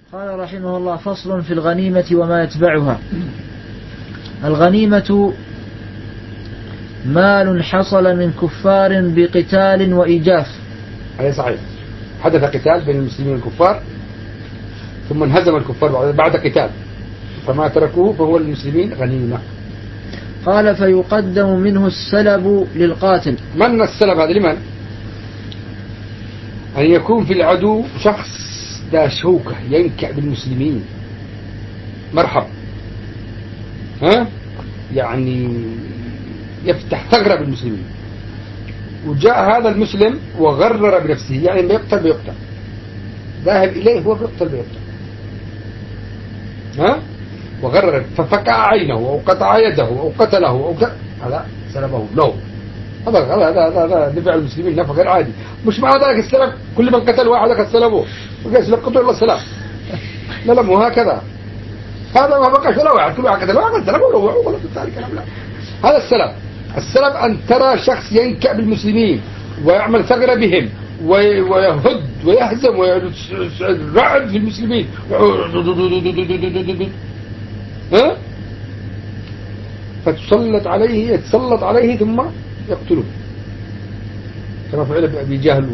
قال رحمه الله: فصل في الغنيمة وما يتبعها. الغنيمة مال حصل من كفار بقتال وإيجاف. هذا صحيح، حدث قتال بين المسلمين والكفار ثم انهزم الكفار بعد قتال، فما تركوه فهو للمسلمين غنيمة. قال: فيقدم منه السلب للقاتل. من السلب هذا لمن؟ أن يكون في العدو شخص ذا شوكة ينكأ بالمسلمين، مرحب، يعني يفتح ثغرة بالمسلمين، وجاء هذا المسلم وغرر بنفسه، يعني ما يقتل بيقتل، ذاهب إليه هو بيقتل وغرر ففقع عينه أو قطع يده أو قتله أو هذا سلبه له. هذا دفع المسلمين نفع غير عادي. مش مع ذلك السلب كل من قتل واحد قد سلبوه وقال سلب قتل الله السلام، لا مو هكذا. هذا ما بقى سلب واحد، كل واحد قتل واحد سلبه ولا ذلك الكلام. لا، هذا السلب أن ترى شخص ينكأ بالمسلمين ويعمل ثغرة بهم ويهد ويهزم ويرعد في المسلمين فتسلط عليه ثم يقتله كما فعل بأبي جهل.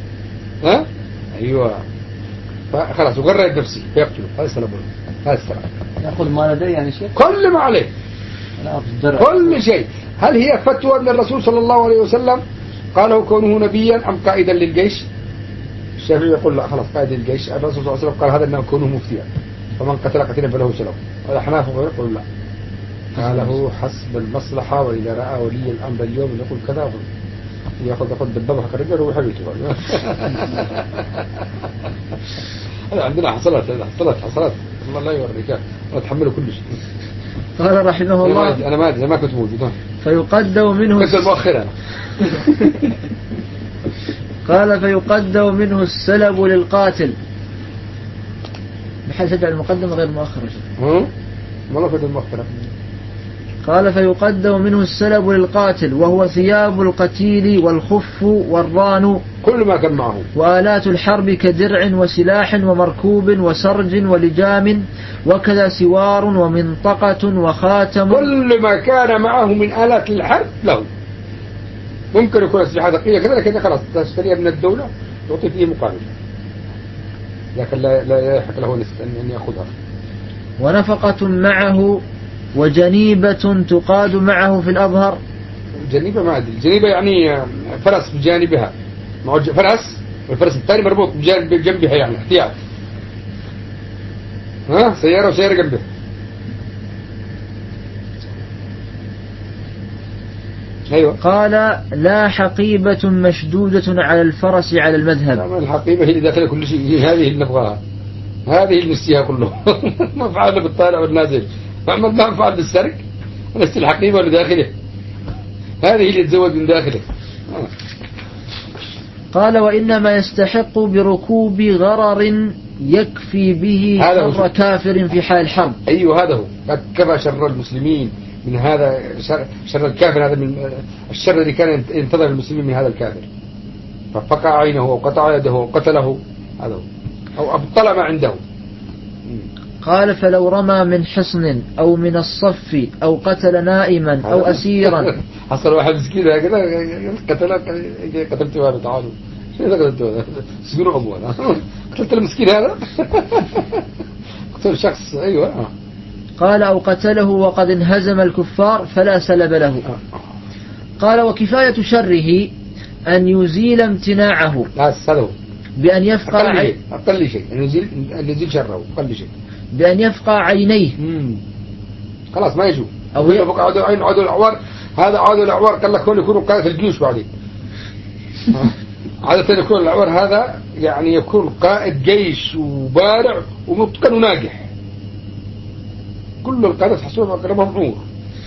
أيوة، فخلاص وغرر نفسه فيقتله. هذا سلب، هذا السلب. يأخذ ما لديه يعني شيء، كل ما عليه، كل شيء. هل هي فتوى من الرسول صلى الله عليه وسلم قاله كونه نبيا أم قائدا للجيش؟ الشافعي يقول لا، خلاص قائد للجيش. الرسول صلى الله عليه وسلم قال هذا أنه كونه مفتيا، فمن قتل قتيلا فله سلب. والأحناف يقول لا، قاله حسب المصلحة، وإذا رأى ولي الأمر اليوم يقول كذا يأخذ دبابة حق الرجل وحبيته. هذا عندنا حصلت الله لا يوريك، أتحمله كل شيء. قال رحمه الله: أنا ما أدري، ما كنت موجود. فيقدم منه قال: فيقدم منه السلب للقاتل، بحيث يجعل المقدم غير مؤخر. والله في المؤخرة. قال: فيقدم منه السلب للقاتل، وهو ثياب القتيل والخف والران، كل ما كان معه، وآلات الحرب كدرع وسلاح ومركوب وسرج ولجام، وكذا سوار ومنطقة وخاتم. كل ما كان معه من آلات الحرب له. ممكن يكون أسلحة ثقيلة كذا، لكن خلاص تشتريها من الدولة تعطي فيه مقابل، لكن لا يحق له أن يأخذها. ونفقة معه، وجنيبة تقاد معه في الأظهر. جنيبة ما أدري، جنيبة يعني فرس بجانبها، فرس والفرس الثاني مربوط بجنبها، يعني احتياط، سيارة وسيارة جنبه. أيوة. قال: لا حقيبة مشدودة على الفرس على المذهب. الحقيبة هي اللي داخل كل شيء، هذه اللي نبغاها، هذه اللي نسيها كله. ما فعلنا بالطالع والنازل، ما فعل بالسرق، نسي الحقيبة اللي داخله، هذه اللي تزود من داخله. قال: وإنما يستحق بركوب غرر يكفي به شر كافر في حال الحرب. أيوه، هذا هو، قد كفى شر المسلمين من هذا شر الكافر، هذا من الشر الذي كان ينتظر المسلمين من هذا الكافر، ففقع عينه وقطع يده وقتله، هذا هو، أو أبطل ما عنده. قال: فلو رمى من حصن أو من الصف أو قتل نائما أو أسيرا. حصل واحد مسكين هكذا قتلته هذا، تعالوا شو إذا قتلته هذا؟ سجنوا أبوه. قتلت المسكين هذا. قتل شخص. أيوة. قال: أو قتله وقد انهزم الكفار فلا سلب له. قال: وكفاية شره أن يزيل امتناعه، بأن يفقع أقل شيء أن يزيل شره، أقل شيء بأن يفقع عينيه. خلاص ما يجوا، أو يفقع عدو الأعوار. هذا عدو الأعوار قال لك هون يكونوا قائد الجيوش بعدين. عادة يكون الأعوار هذا يعني يكون قائد جيش وبارع ومتقن وناجح، كل القادة تحسبهم أقربهم عمر.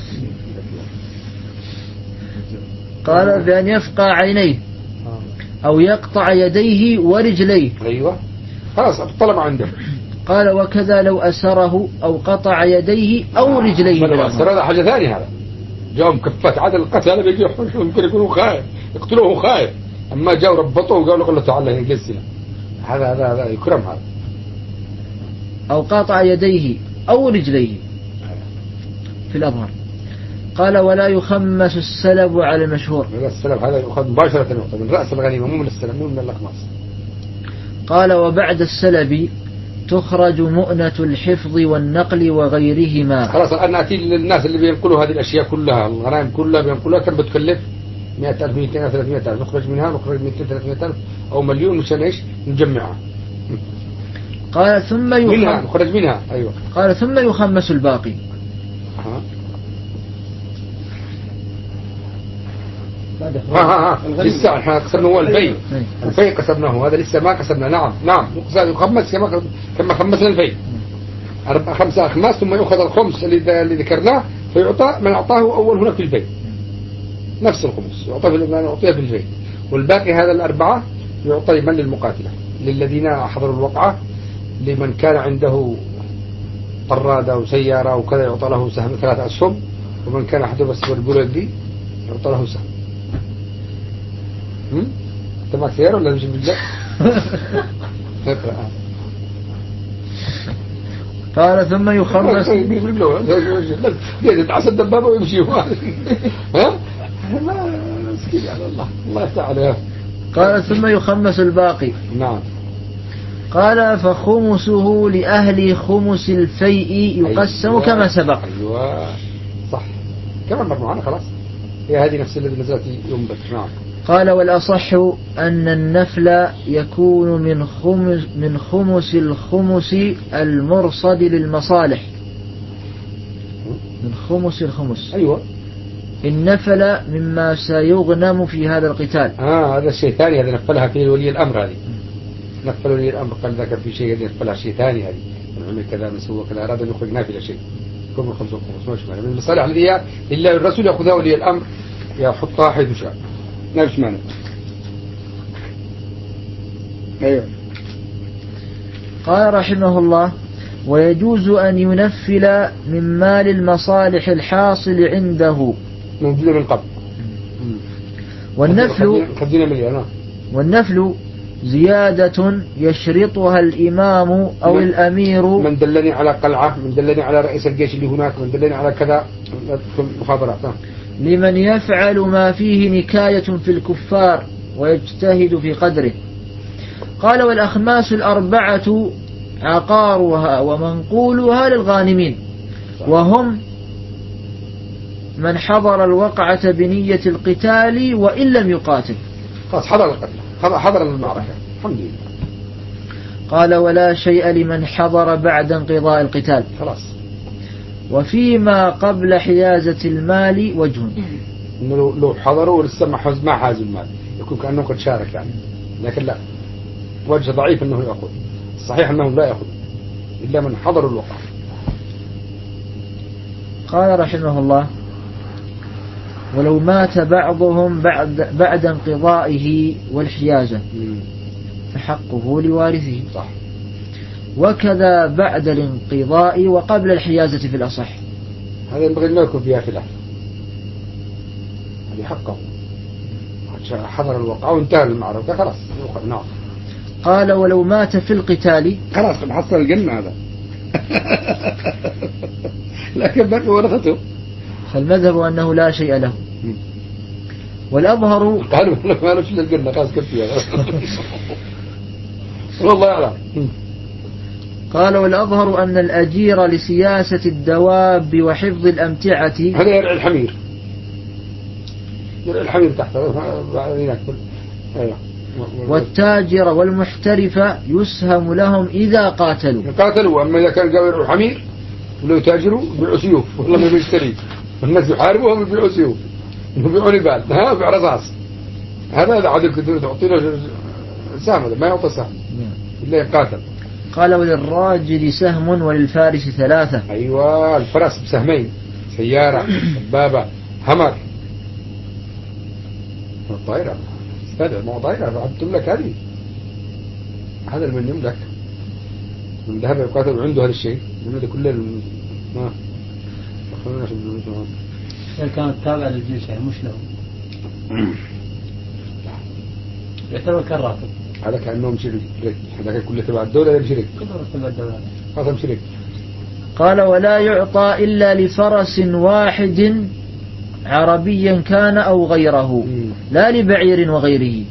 قال: بأن يفقع عينيه أو يقطع يديه ورجليه. أيوة، خلاص أبطل ما عنده. قال: وكذا لو أسره أو قطع يديه أو رجليه. لو أسر هذا حاجة ثانية، هذا جاءهم كفات عدد القتل، هذا بيجي يمكن يكونوا خايف يقتلوه خايف، أما جاءوا ربطوه وقالوا له تعالى يجزنا، هذا يكرم. هذا أو قاطع يديه أو رجليه في الأظهر. قال ولا يخمس السلب على المشهور. السلب هذا يؤخذ مباشرة من رأس الغنيمة مو من السلب مو من الأخماس. قال وبعد السلب تخرج مؤنة الحفظ والنقل وغيرهما. خلاص الآن نأتي للناس اللي بينقلوا هذه الأشياء كلها الغنائم كلها بينقلوها كم بتكلف 100,000 200,000 300,000 نخرج منها نخرج 200,000 300,000 أو مليون مشان إيش نجمعها. قال ثم منها نخرج منها. أيوة. قال ثم يخمس الباقي. لسه احنا قسمنا هو الفي. الفي قسمناه هذا لسه ما قسمنا. نعم يخمس كما خمسنا الفي 5 أخماس ثم يؤخذ الخمس اللي ذكرناه فيعطى من أعطاه أول هنا في الفي نفس الخمس يعطيه في الفي والباقي هذا الأربعة يعطى من للمقاتلة للذين حضروا الوقعة لمن كان عنده طرادة وسيارة وكذا يعطى له سهم 3 أسهم ومن كان حضر بس بالبلد دي يعطى له سهم. انت معك سيارة ولا مش بالله؟ قال ثم يخمس يتعسى الدبابة ويمشي ها مسكين على الله يفتح عليها. قال ثم يخمس الباقي. نعم. قال فخمسه لأهل خمس الفيء يقسم. أيوة. كما سبق. أيوة صح كما مر معنا خلاص هي هذه نفس الذي نزلت يوم بكر. نعم. قال والأصح أن النفل يكون من خمس الخمس المرصد للمصالح. من خمس الخمس. أيوة. النفل مما سيغنم في هذا القتال. هذا الشيء ثاني هذا نفلها في ولي الأمر هذه نفل ولي الأمر قال ذاك في شيء نفلها شيء ثاني هذه نعمل كذا نسوي كذا أراد أن يخرج نافلة شيء يكون من خمس الخمس مش معنى من المصالح الذي إلا الرسول يأخذها ولي الأمر يحطها حيث شاء. نفس معنى. أيوة. قال رحمه الله ويجوز أن ينفل من مال المصالح الحاصل عنده موجودة من قبل. والنفل زيادة يشرطها الإمام أو الأمير. من دلني على قلعة من دلني على رئيس الجيش اللي هناك من دلني على كذا مخابرات لمن يفعل ما فيه نكاية في الكفار ويجتهد في قدره. قال والأخماس الأربعة عقارها ومنقولها للغانمين وهم من حضر الوقعة بنية القتال وإن لم يقاتل. خلاص حضر القتل حضر المعركة الحمد لله. قال ولا شيء لمن حضر بعد انقضاء القتال. خلاص. وفيما قبل حيازة المال وجه إنه لو حضروا ولسه ما حازوا المال يكون كأنه قد شارك يعني لكن لا وجه ضعيف أنه يأخذ صحيح أنه لا يأخذ إلا من حضر الوقع. قال رحمه الله ولو مات بعضهم بعد انقضائه والحيازة فحقه لوارثه. صح. وكذا بعد الانقضاء وقبل الحيازة في الأصح. هذا ينبغي أن يكون فيها خلاف هذه حقه حضر الوقع وانتهى المعركة خلاص. نعم. قال ولو مات في القتال خلاص حصل الجنة هذا لكن بقي ورثته. فالمذهب أنه لا شيء له. والأظهر قالوا ما له شيء الجنة خلاص كفيها والله أعلم. قال والأظهر أن الأجير لسياسة الدواب وحفظ الأمتعة هذا يرعي الحمير تحت هناك. أيوه. والتاجر والمحترف يسهم لهم إذا قاتلوا. أما إذا كان قالوا حمير ولو يتاجروا بيعوا سيوف والله ما بيشتري الناس يحاربوا هم بيعوا سيوف بيعوا نبال بيع رصاص. هذا عاد كنت تعطي له سهم ما يعطى سهم إلا يقاتل. قال وللراجل سهم وللفارس 3. أيوة الفرس بسهمين سيارة دبابة همر الطائرة استدعي ما طائرة بعدت لك هذا من يملك من ذهب يقاتل عنده هذا الشيء من كله ما كانت تابعة للجيش يعني مش له يعتبر كالراتب. هذا كأنه مشرك، هذا كله تبع الدولة مشرك، هذا مشرك. قال ولا يعطى إلا لفرس واحد عربيا كان أو غيره لا لبعير وغيره.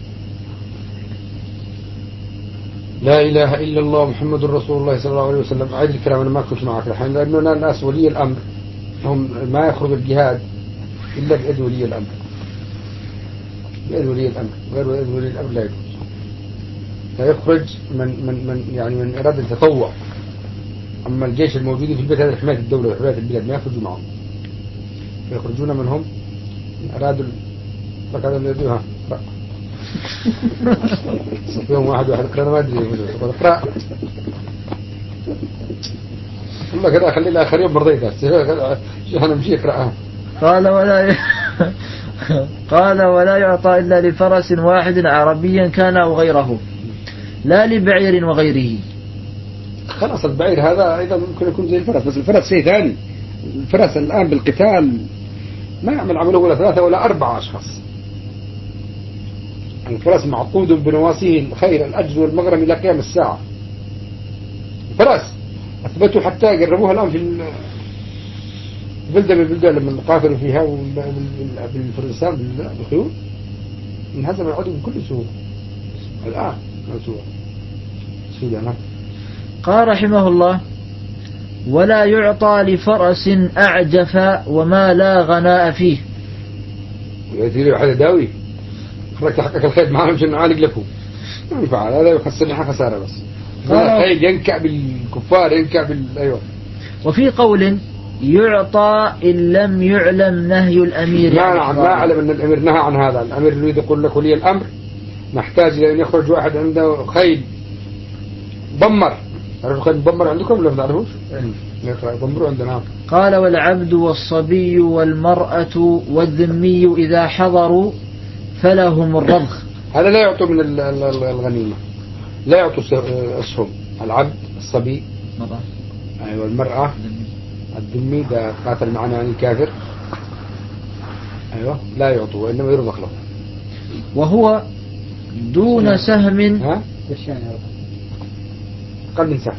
لا إله إلا الله محمد رسول الله صلى الله عليه وسلم. عيد الكلام أنا ما كنت معك الحين، لأنه الناس ولي الأمر هم ما يخرج الجهاد إلا بإذن ولي الأمر، بإذن ولي الأمر، غير بإذن ولي الأمر لا يجوز. فيخرج من إرادة التطوع. أما الجيش الموجودين في البلاد هذا حماية الدولة وحماية البلاد ما يخرجوا معهم، يخرجون منهم من أرادوا فكذا يدوها يوم واحد اقرأ ما أدري اقرأ والله كذا خلي الآخر يوم برضيتها أنا مشي اقرأها. قال ولا يعطى إلا لفرس واحد عربيا كان أو غيره لا لبعير وغيره. خلاص البعير هذا أيضا ممكن يكون زي الفرس، بس الفرس شيء ثاني. الفرس الآن بالقتال ما يعمل عمله ولا 3 ولا 4 أشخاص. الفرس معقود بنواصيه الخير الأجر والمغرم إلى قيام الساعة. الفرس أثبتوا حتى قربوها الآن في البلدة من البلدة لما قاتلوا فيها بالفرسان بالخيول انهزم العدو بكل سهولة. الآن سهولة. قال رحمه الله ولا يعطى لفرس أعجف وما لا غناء فيه. يأتي واحد داوي خرجت حقك الخير معهم عشان نعالج لكم ما ينفع، هذا يخسرني خسارة. بس الخير ينكع بالكفار ينكع أيوة. وفي قول يعطى إن لم يعلم نهي الأمير. ما أعلم أن الأمير نهى عن هذا. الأمير يريد يقول لك ولي الأمر نحتاج إلى أن يخرج واحد عنده خيل ضمر. عرفوا خيل ضمر عندكم ولا ما تعرفوش؟ ضمروا عندنا. قال والعبد والصبي والمرأة والذمي إذا حضروا فلهم الرضخ. هذا لا يعطوا من الغنيمة، لا يعطوا أسهم. العبد الصبي أيوة المرأة الذمي ده قاتل معنا يعني كافر أيوة لا يعطوا وإنما يرضخ له. وهو دون سهم. ها؟ أقل من سهم.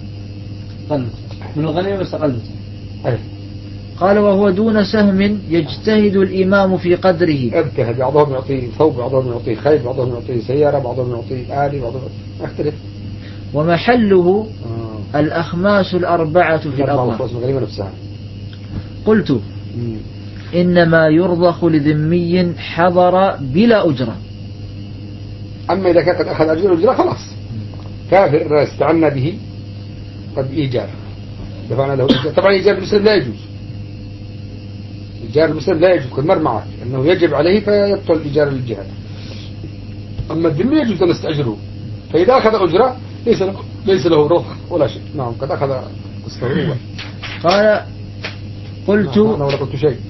من الغنيمة بس أقل من سهم. قال وهو دون سهم يجتهد الإمام في قدره. اجتهد، بعضهم يعطي ثوب، بعضهم يعطي خيل، بعضهم يعطي سيارة، بعضهم يعطي آلي، بعضهم يختلف. ومحله الأخماس الأربعة في الأرض. الغنيمة نفسها. قلت إنما يرضخ لذمي حضر بلا أجرة. أما إذا كان قد أخذ أجر خلاص كافر استعنا به قد إيجار دفعنا له إيجار. طبعا إيجار المسلم لا يجوز، إيجار المسلم لا يجوز كالمر معه أنه يجب عليه فيبطل إيجار للجهاد. أما الذمي يجوز أن نستأجره، فإذا أخذ أجرة ليس له رضخ ولا شيء. نعم قد أخذ استغروه. قال قلت أنا ولا قلت شيء.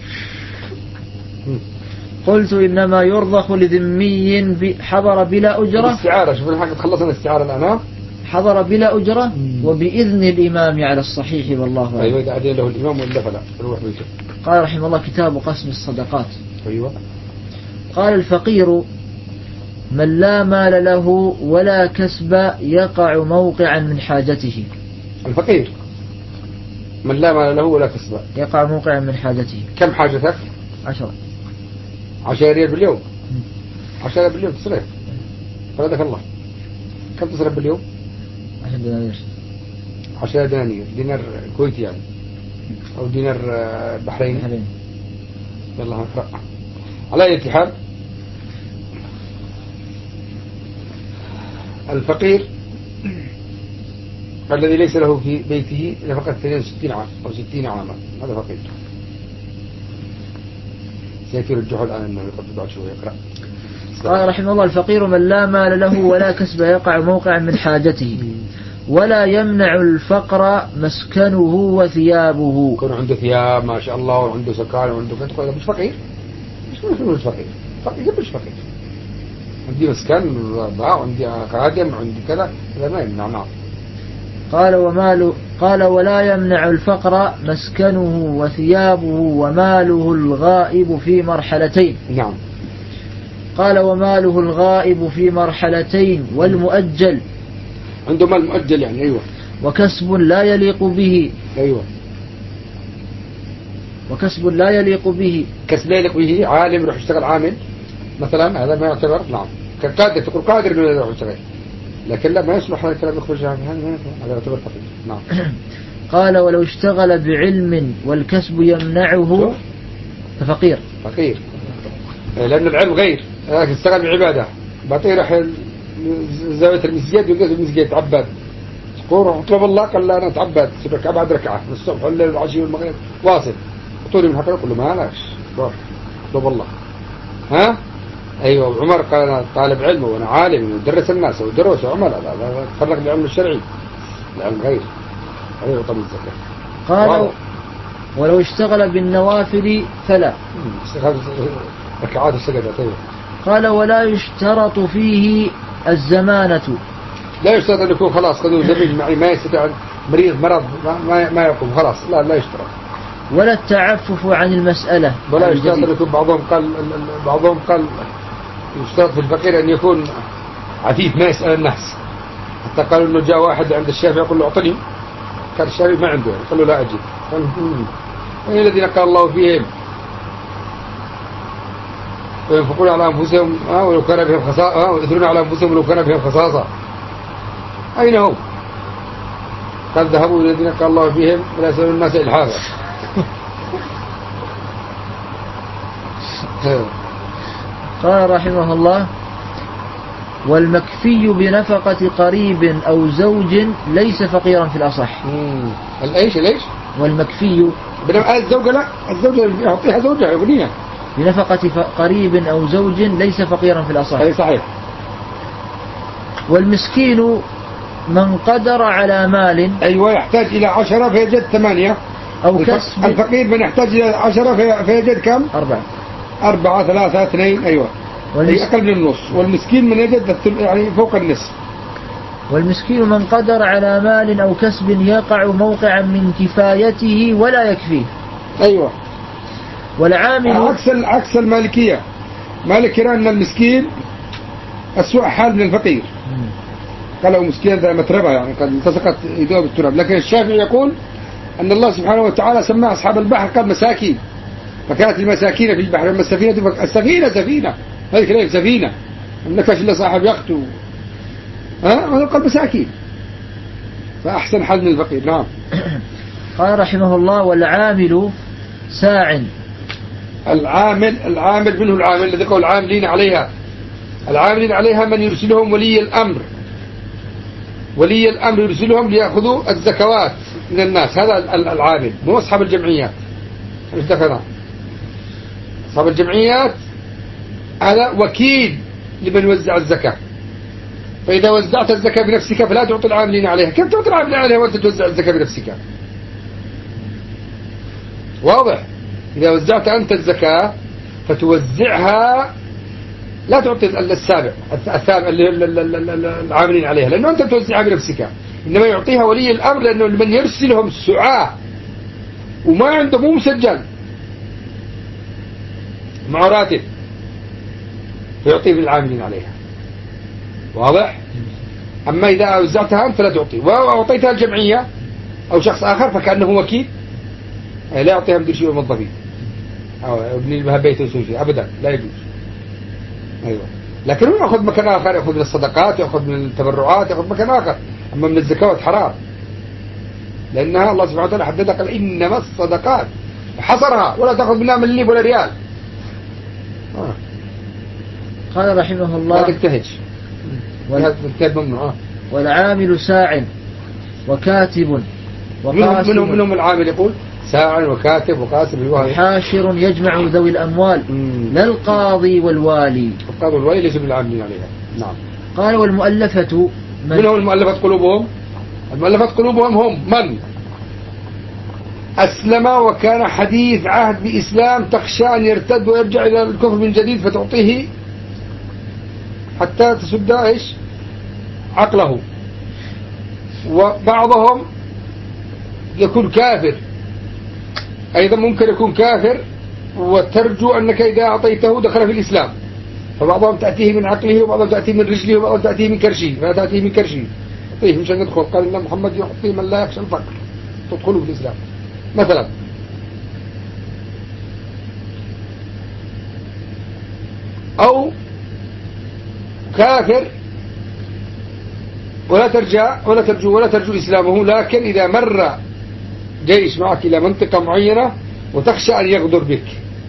قلت إنما يرضخ لذمي حضر بلا أجرة. استعارة. شوف الحين خلصنا الاستعارة الآن. حضر بلا أجرة وبإذن الإمام على الصحيح والله أعلم. أيوة إذا أذن له الإمام ولا فلا يروح بيته. قال رحمه الله كتاب قسم الصدقات. أيوة. قال الفقير من لا مال له ولا كسب يقع موقعا من حاجته. الفقير من لا مال له ولا كسب يقع موقعا من حاجته. كم حاجتك؟ 10 ريال باليوم. 10 ريال باليوم تصرف فلدك الله. كم تصرف باليوم؟ 10 دنانير. 10 دنانير دينار كويتي يعني أو دينار بحريني. يلا هنقرأ. على أي حال الفقير الذي ليس له في بيته إلا فقط 62 عام أو 60 عاما هذا فقير. سيترجحه الآن أنه يقضي بعد شوية. يقرأ. قال رحمه الله الفقير من لا مال له ولا كسب يقع موقعا من حاجته ولا يمنع الفقر مسكنه وثيابه. يكون عنده ثياب ما شاء الله وعنده سكان وعنده كذا مش فقير. مش فقير. فقير مش فقير. عندي مسكن وعندي خادم وعندي كذا هذا ما يمنع. نعم. قال ولا يمنع الفقر مسكنه وثيابه وماله الغائب في مرحلتين. نعم. قال وماله الغائب في مرحلتين والمؤجل. عنده مال مؤجل يعني. أيوة. وكسب لا يليق به. أيوة. وكسب لا يليق به. كسب لا يليق به. عالم يروح يشتغل عامل مثلا، هذا ما يعتبر. نعم. كقادر، تقول قادر إنه يروح يشتغل، لكن لا، ما يصلح هذا الكلام يخرج عنه، هذا يعتبر فقير. نعم. قال ولو اشتغل بعلم والكسب يمنعه ففقير. فقير، لأن العلم غير، لكن اشتغل بعبادة. بعطيه راح زاوية المسجد ويقصد المسجد تعبد، روح اطلب الله، قال لا أنا أتعبد سبك بعد ركعة من الصبح والليل والعشي والمغرب واصل، طولي من حقه، كله ما لاش، روح اطلب الله. ها. أيوة. عمر قال أنا طالب علم وأنا عالم ودرس الناس ودرس عمر، لا تفرق العلم الشرعي، العلم غير يعطى الزكاة. قال ولو اشتغل بالنوافل فلا. ركعات السجدة. طيب. قال ولا يشترط فيه الزمانة. لا يشترط أن يكون خلاص خذوا زميل معي ما يستطيع، مريض مرض ما يقوم خلاص، لا يشترط. ولا التعفف عن المسألة. ولا يشترط أن يكون بعضهم قال يشترط في الفقير أن يكون عفيف ما يسأل الناس، حتى قالوا إنه جاء واحد عند الشافعي يقول له أعطني، كان الشافعي ما عنده، قال له لا أجد. وين الذين قال الله فيهم وينفقون على أنفسهم ولو كان بهم خصاصة، ويثرون على أنفسهم ولو كان بهم خصاصة، أين هم؟ قال ذهبوا إلى الذين قال الله فيهم ولا يسألون الناس إلحافا. قال رحمه الله والمكفي بنفقة قريب أو زوج ليس فقيرا في الأصح. الإيش والمكفي الزوجة، لا الزوجة يعطيها زوجها يغنيها بنفقة قريب أو زوج ليس فقيرا في الأصح. أي صحيح. والمسكين من قدر على مال. أيوة. يحتاج إلى 10 فيجد 8. أو كسب. الفقير من يحتاج إلى 10 فيجد كم؟ 4 3 2. أيوة. أقل من النص. والمسكين من يجد يعني فوق النصف. والمسكين من قدر على مال أو كسب يقع موقعا من كفايته ولا يكفيه. أيوة. والعامل عكس المالكية. مالك يرى أن المسكين أسوأ حال من الفقير، قالوا مسكين ذا متربة يعني قد التصقت يدوب بالتراب. لكن الشافعي يقول أن الله سبحانه وتعالى سمى أصحاب البحر قال مساكين، فكانت المساكين في البحر. أما السفينة هذه ليه سفينة منكش إلا صاحب يخت هذا قال مساكين، فأحسن حال من الفقير. نعم. قال رحمه الله والعامل ساع. العامل منه العامل الذي قال العاملين عليها من يرسلهم ولي الأمر يرسلهم ليأخذوا الزكوات من الناس، هذا العامل، مو أصحاب الجمعيات. أصحاب الجمعيات هذا وكيل لمن يوزع الزكاة، فإذا وزعت الزكاة بنفسك فلا تعطي العاملين عليها. كيف تعطي العاملين عليها وأنت توزع الزكاة بنفسك؟ واضح. إذا وزعت أنت الزكاة فتوزعها، لا تعطي الثابع اللي العاملين عليها، لأنه أنت توزعها بنفسك، إنما يعطيها ولي الأمر، لأنه من يرسلهم سعاة وما عنده مو مسجل مع راتب فيعطيه للعاملين عليها. واضح. أما إذا وزعتها أنت فلا تعطي، وأعطيتها الجمعية أو شخص آخر فكأنه وكيل، لا يعطيها مدير شؤون الموظفين أو ابن لها بيت يسوي شيء أبدا، لا يجوز. أيوة. لكن هو يأخذ مكان آخر، يأخذ من الصدقات، يأخذ من التبرعات، يأخذ مكان آخر. أما من الزكوات حرام، لأنها الله سبحانه وتعالى حددها قال إنما الصدقات، حصرها ولا تأخذ منها مليم ولا ريال. قال رحمه الله لا تجتهد والعامل ساع وكاتب وقاسم. منهم العامل يقول ساع وكاتب وقاسم وحاشر يجمع ذوي الأموال، لا القاضي والوالي. القاضي والوالي ليسوا بالعاملين عليها. نعم. قال والمؤلفة منهم المؤلفة قلوبهم. المؤلفة قلوبهم هم من أسلم وكان حديث عهد بإسلام، تخشى أن يرتد ويرجع إلى الكفر من جديد فتعطيه حتى تسد إيش عقله. وبعضهم يكون كافر أيضا، ممكن يكون كافر وترجو أنك إذا أعطيته دخل في الإسلام فبعضهم تأتيه من عقله وبعضهم تأتيه من رجله وبعضهم تأتيه من كرشه، فلا تأتيه من كرشه يعطيه مش ندخل. قال إن محمد يعطي من لا يخشى الفقر تدخلوا في الإسلام مثلا. أو كافر ولا ترجو إسلامه، لكن إذا مر جيش معك إلى منطقة معينة وتخشى أن يغدر بك،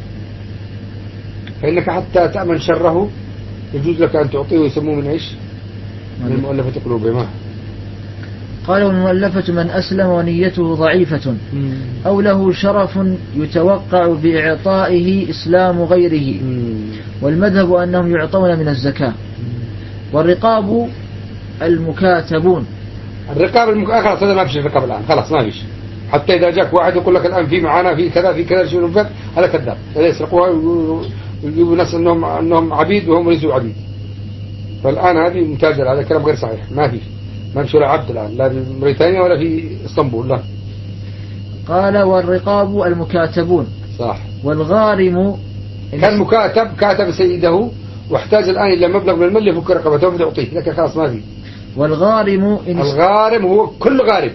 فإنك حتى تأمن شره يجوز لك أن تعطيه، ويسموه من إيش؟ من المؤلفة قلوبهم. قال والمؤلفة من أسلم ونيته ضعيفة أو له شرف يتوقع بإعطائه إسلام غيره، والمذهب أنهم يعطون من الزكاة. والرقاب المكاتبون. خلاص هذا ما فيش الرقاب الآن، خلاص ما فيش. حتى إذا جاك واحد يقول لك الآن في معانا في كذا شيء نفر، هذا كذاب، هذا يسرقوها ويجيبوا ناس أنهم عبيد وهم ليسوا عبيد. فالآن هذه متاجرة، هذا كلام غير صحيح، ما فيش ولا عبد الآن، لا في بريطانيا ولا في اسطنبول، لا. قال والرقاب المكاتبون صح. والغارم كان مكاتب كاتب سيده واحتاج الآن إلى مبلغ من المال يفك رقبته فيعطيه، لكن خلاص ما في. والغارم الغارم هو كل غارم،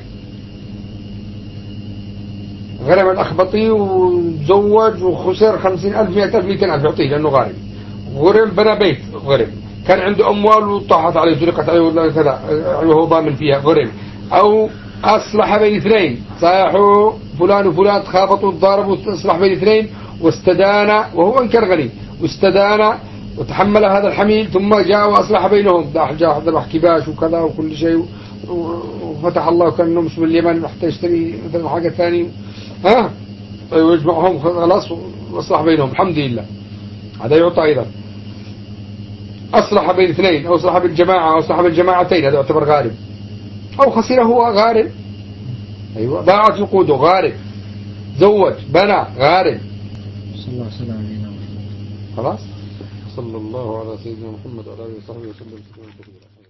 غرم الأخبطي وتزوج وخسر 50,000 100,000 200,000 يعطيه لأنه غارم. غرم بنى بيت، غرم. كان عنده أموال وطاحت عليه سرقت عليه ولا كذا وهو ضامن فيها، غرم. أو أصلح بين اثنين، صاحوا فلان وفلان تخابطوا وتضاربوا وأصلح بين اثنين واستدان وهو أنكر غني، واستدان وتحمل هذا الحميل، ثم جاء وأصلح بينهم، جاء حضر كباش وكذا وكل شيء، وفتح الله كأنه مش من اليمن حتى يشتري مثلا حاجة ثانية، ويجمعهم خلاص واصلح بينهم الحمد لله، هذا يعطى أيضا. أصلح بين اثنين أو أصلح بالجماعة أو أصلح بالجماعتين، هذا يعتبر غارم. أو خسر هو غارم، أيوة، ضاعت نقوده غارم، زوج بنى غارم. صلى الله عليه وسلم. خلاص. صلى الله على سيدنا محمد وعلى آله وصحبه وسلم.